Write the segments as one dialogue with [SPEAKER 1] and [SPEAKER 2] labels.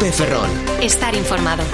[SPEAKER 1] COPE Ferrol.
[SPEAKER 2] Estar informado.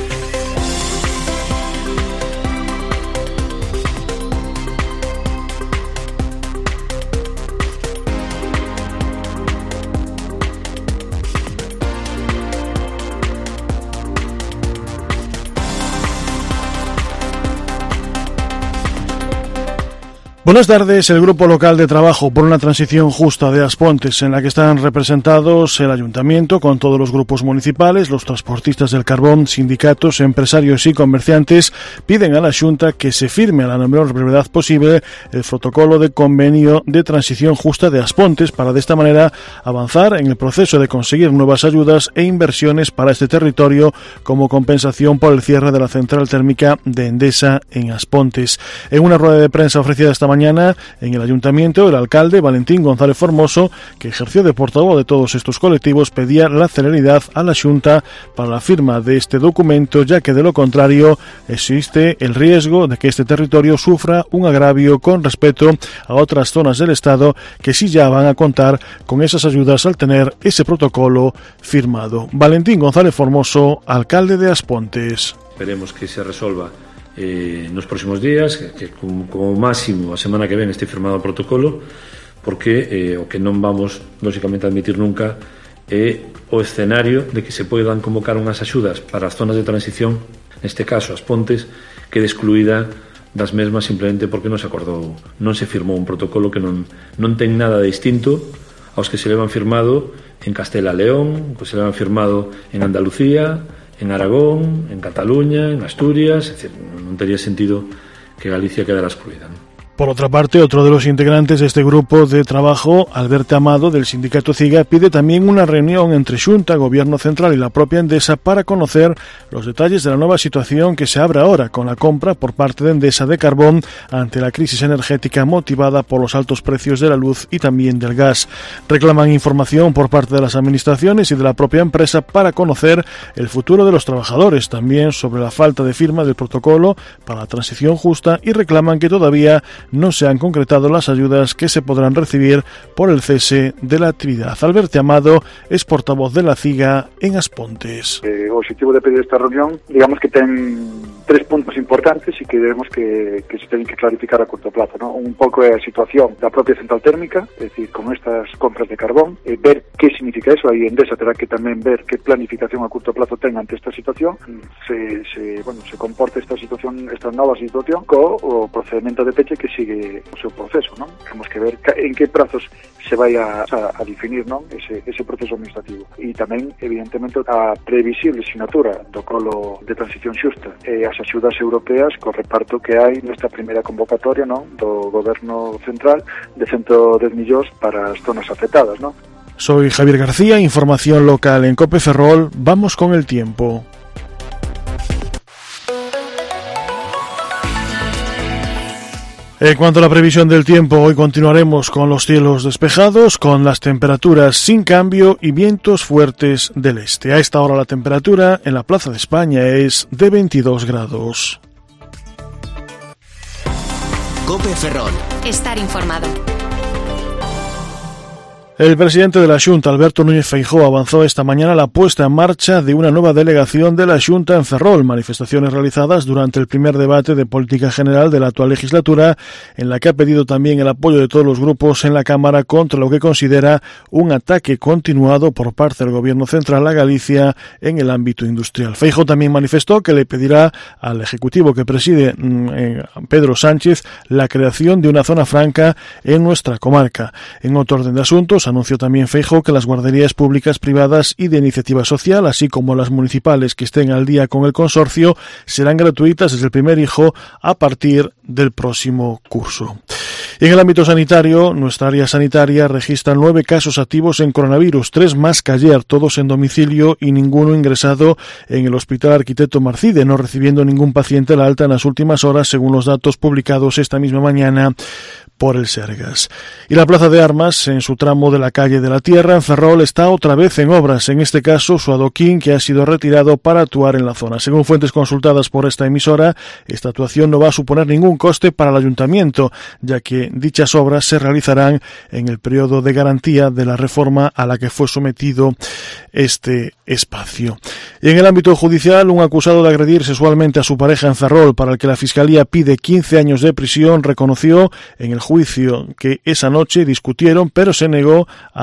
[SPEAKER 3] Buenas tardes. El Grupo Local de Trabajo por una Transición Justa de Aspontes, en la que están representados el Ayuntamiento con todos los grupos municipales, los transportistas del carbón, sindicatos, empresarios y comerciantes, piden a la Xunta que se firme a la menor brevedad posible el protocolo de convenio de transición justa de Aspontes para de esta manera avanzar en el proceso de conseguir nuevas ayudas e inversiones para este territorio como compensación por el cierre de la central térmica de Endesa en Aspontes. En una rueda de prensa ofrecida esta mañana en el Ayuntamiento, el alcalde Valentín González Formoso, que ejerció de portavoz de todos estos colectivos, pedía la celeridad a la Xunta para la firma de este documento, ya que de lo contrario existe el riesgo de que este territorio sufra un agravio con respecto a otras zonas del Estado que sí ya van a contar con esas ayudas al tener ese protocolo firmado. Valentín González Formoso, alcalde de Aspontes.
[SPEAKER 4] Esperemos que se resolva nos próximos días, que como máximo a semana que ven este firmado o protocolo, porque o que non vamos lógicamente a admitir nunca o escenario de que se podan convocar unhas axudas para as zonas de transición, neste caso as Pontes, quede excluída das mesmas simplemente porque non se acordou, non se firmou un protocolo que non ten nada de distinto aos que se levan firmado en Castela e León, que se levan firmado en Andalucía, en Aragón, en Cataluña, en Asturias, es decir, non tería sentido que Galicia quedara excluida, ¿no?
[SPEAKER 3] Por otra parte, otro de los integrantes de este grupo de trabajo, Alberto Amado, del sindicato CIGA, pide también una reunión entre Xunta, Gobierno Central y la propia Endesa para conocer los detalles de la nueva situación que se abre ahora con la compra por parte de Endesa de carbón ante la crisis energética motivada por los altos precios de la luz y también del gas. Reclaman información por parte de las administraciones y de la propia empresa para conocer el futuro de los trabajadores, también sobre la falta de firma del protocolo para la transición justa, y reclaman que todavía no se han concretado las ayudas que se podrán recibir por el cese de la actividad. Alberto Amado es portavoz de la CIGA en Aspontes.
[SPEAKER 5] O objetivo de pedir esta reunión, digamos que ten tres puntos importantes e que debemos que se teñen que clarificar a curto plazo, ¿no? Un pouco é a situación da propia central térmica, é dicir, con estas compras de carbón, ver que significa eso, aí Endesa terá que tamén ver que planificación a curto plazo ten ante esta situación, se comporta esta situación, esta nova situación, co o procedimento de peche que sigue o seu proceso, non? Temos que ver en que prazos se vai a definir, non? Ese proceso administrativo. E tamén, evidentemente, a previsible sinatura do colo de transición xusta e as axudas europeas co reparto que hai nesta primeira convocatoria, non? Do Goberno Central de 110 millóns para as zonas afectadas, non?
[SPEAKER 3] Soy Javier García, información local en COPE Ferrol. Vamos con el tiempo. En cuanto a la previsión del tiempo, hoy continuaremos con los cielos despejados, con las temperaturas sin cambio y vientos fuertes del este. A esta hora la temperatura en la Plaza de España es de 22 grados.
[SPEAKER 1] COPE Ferrol.
[SPEAKER 2] Estar informado.
[SPEAKER 3] El presidente de la Xunta, Alberto Núñez Feijóo, avanzó esta mañana la puesta en marcha de una nueva delegación de la Xunta en Ferrol, manifestaciones realizadas durante el primer debate de política general de la actual legislatura, en la que ha pedido también el apoyo de todos los grupos en la Cámara contra lo que considera un ataque continuado por parte del Gobierno Central a Galicia en el ámbito industrial. Feijóo también manifestó que le pedirá al Ejecutivo que preside Pedro Sánchez la creación de una zona franca en nuestra comarca. En otro orden de asuntos, anunció también Feijóo que las guarderías públicas, privadas y de iniciativa social, así como las municipales que estén al día con el consorcio, serán gratuitas desde el primer hijo a partir del próximo curso. Y en el ámbito sanitario, nuestra área sanitaria registra 9 casos activos en coronavirus, 3 más que ayer, todos en domicilio y ninguno ingresado en el Hospital Arquitecto Marcide, no recibiendo ningún paciente la alta en las últimas horas, según los datos publicados esta misma mañana por el Sergas. Y la Plaza de Armas, en su tramo de de la calle de la Tierra en Ferrol está otra vez en obras, en este caso su adoquín, que ha sido retirado para actuar en la zona. Según fuentes consultadas por esta emisora, esta actuación no va a suponer ningún coste para el ayuntamiento, ya que dichas obras se realizarán en el periodo de garantía de la reforma a la que fue sometido este espacio. Y en el ámbito judicial, un acusado de agredir sexualmente a su pareja en Ferrol, para el que la Fiscalía pide 15 años de prisión, reconoció en el juicio que esa noche discutieron, pero se negó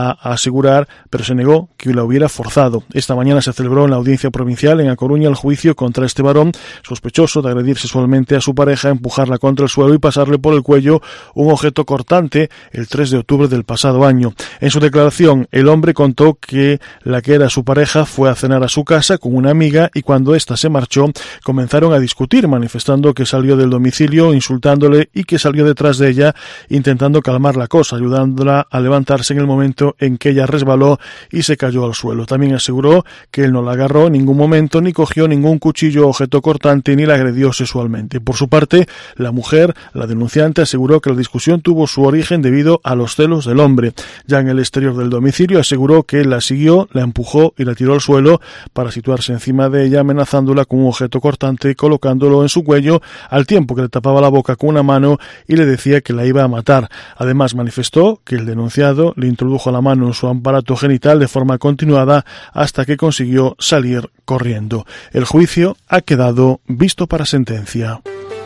[SPEAKER 3] que la hubiera forzado. Esta mañana se celebró en la Audiencia Provincial en A Coruña el juicio contra este varón sospechoso de agredir sexualmente a su pareja, empujarla contra el suelo y pasarle por el cuello un objeto cortante el 3 de octubre del pasado año. En su declaración, el hombre contó que la que era su pareja fue a cenar a su casa con una amiga y cuando ésta se marchó comenzaron a discutir, manifestando que salió del domicilio insultándole y que salió detrás de ella intentando calmar la cosa, ayudándola a levantarse en el momento en que ella resbaló y se cayó al suelo. También aseguró que él no la agarró en ningún momento, ni cogió ningún cuchillo o objeto cortante, ni la agredió sexualmente. Por su parte, la mujer, la denunciante, aseguró que la discusión tuvo su origen debido a los celos del hombre. Ya en el exterior del domicilio aseguró que él la siguió, la empujó y la tiró al suelo para situarse encima de ella, amenazándola con un objeto cortante, colocándolo en su cuello, al tiempo que le tapaba la boca con una mano y le decía que la iba a matar. Además, manifestó que el denunciado le introdujo la mano en su aparato genital de forma continuada hasta que consiguió salir corriendo. El juicio ha quedado visto para sentencia.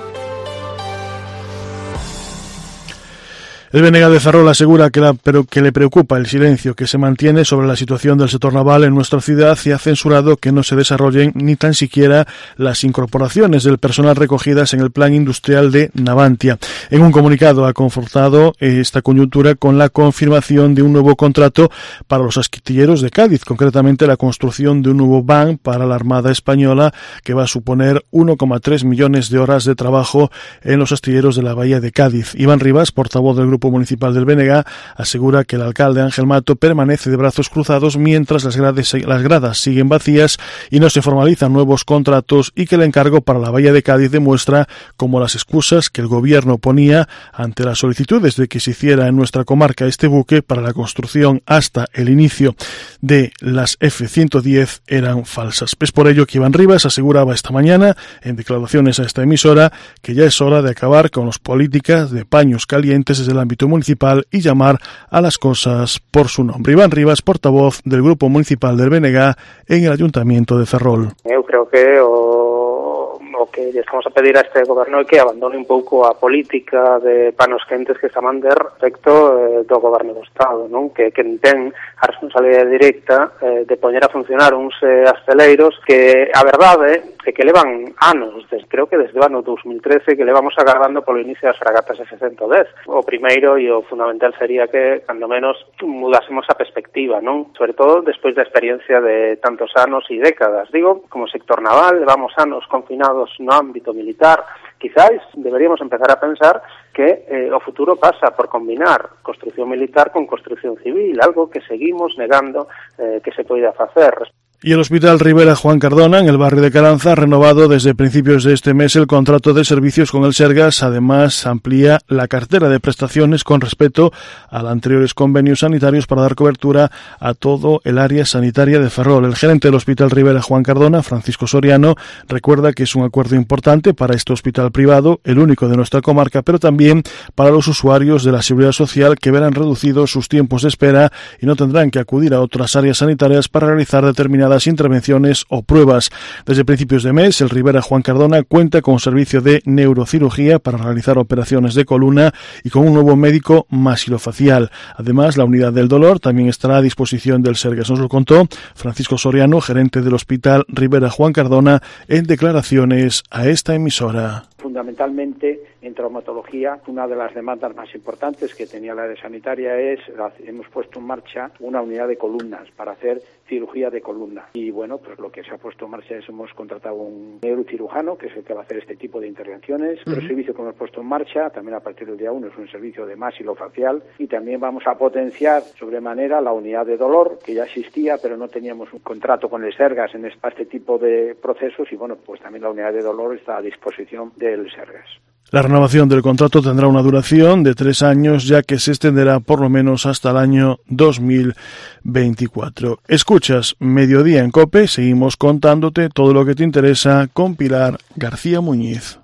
[SPEAKER 3] El BNG de Ferrol asegura que le preocupa el silencio que se mantiene sobre la situación del sector naval en nuestra ciudad y ha censurado que no se desarrollen ni tan siquiera las incorporaciones del personal recogidas en el plan industrial de Navantia. En un comunicado ha confortado esta coyuntura con la confirmación de un nuevo contrato para los astilleros de Cádiz, concretamente la construcción de un nuevo van para la Armada Española que va a suponer 1,3 millones de horas de trabajo en los astilleros de la Bahía de Cádiz. Iván Rivas, portavoz del Grupo Municipal del BNG, asegura que el alcalde Ángel Mato permanece de brazos cruzados mientras las gradas siguen vacías y no se formalizan nuevos contratos y que el encargo para la Bahía de Cádiz demuestra cómo las excusas que el gobierno ponía ante las solicitudes de que se hiciera en nuestra comarca este buque para la construcción hasta el inicio de las F-110 eran falsas. Es por ello que Iván Rivas aseguraba esta mañana en declaraciones a esta emisora que ya es hora de acabar con las políticas de paños calientes desde el ámbito municipal y llamar a las cosas por su nombre. Iván Rivas, portavoz del Grupo Municipal del BNG en el Ayuntamiento de Ferrol.
[SPEAKER 6] Eu creo que o que lle estamos a pedir a este goberno é que abandone un pouco a política de panos quentes que está a manter respecto do goberno do Estado, non? Que ten a responsabilidade directa de poñer a funcionar uns asteleiros que a verdade é que levan anos, creo que desde o ano 2013 que levamos agardando polo inicio das fragatas F-110. O primeiro e o fundamental sería que, cando menos, mudásemos a perspectiva, non? Sobre todo despois da experiencia de tantos anos e décadas. Digo, como sector naval, levamos anos confinados no ámbito militar. Quizás deberíamos empezar a pensar que o futuro pasa por combinar construción militar con construción civil, algo que seguimos negando que se poida facer.
[SPEAKER 3] Y el Hospital Rivera Juan Cardona, en el barrio de Caranza, ha renovado desde principios de este mes el contrato de servicios con el Sergas. Además, amplía la cartera de prestaciones con respecto a los anteriores convenios sanitarios para dar cobertura a todo el área sanitaria de Ferrol. El gerente del Hospital Rivera Juan Cardona, Francisco Soriano, recuerda que es un acuerdo importante para este hospital privado, el único de nuestra comarca, pero también para los usuarios de la Seguridad Social, que verán reducidos sus tiempos de espera y no tendrán que acudir a otras áreas sanitarias para realizar determinadas intervenciones o pruebas. Desde principios de mes, el Rivera Juan Cardona cuenta con un servicio de neurocirugía para realizar operaciones de columna y con un nuevo médico masilofacial. Además, la unidad del dolor también estará a disposición del Sergas. Nos lo contó Francisco Soriano, gerente del Hospital Rivera Juan Cardona, en declaraciones a esta emisora.
[SPEAKER 7] Fundamentalmente, en traumatología, una de las demandas más importantes que tenía la área sanitaria hemos puesto en marcha una unidad de columnas para hacer cirugía de columna. Y bueno, pues lo que se ha puesto en marcha es hemos contratado un neurocirujano, que es el que va a hacer este tipo de intervenciones. El servicio que hemos puesto en marcha, también a partir del día 1, es un servicio de masilofacial, y también vamos a potenciar sobremanera la unidad de dolor, que ya existía, pero no teníamos un contrato con el Sergas en este tipo de procesos, y bueno, pues también la unidad de dolor está a disposición del Sergas.
[SPEAKER 3] La renovación del contrato tendrá una duración de 3 años, ya que se extenderá por lo menos hasta el año 2024. Escuchas Mediodía en COPE, seguimos contándote todo lo que te interesa con Pilar García Muñiz.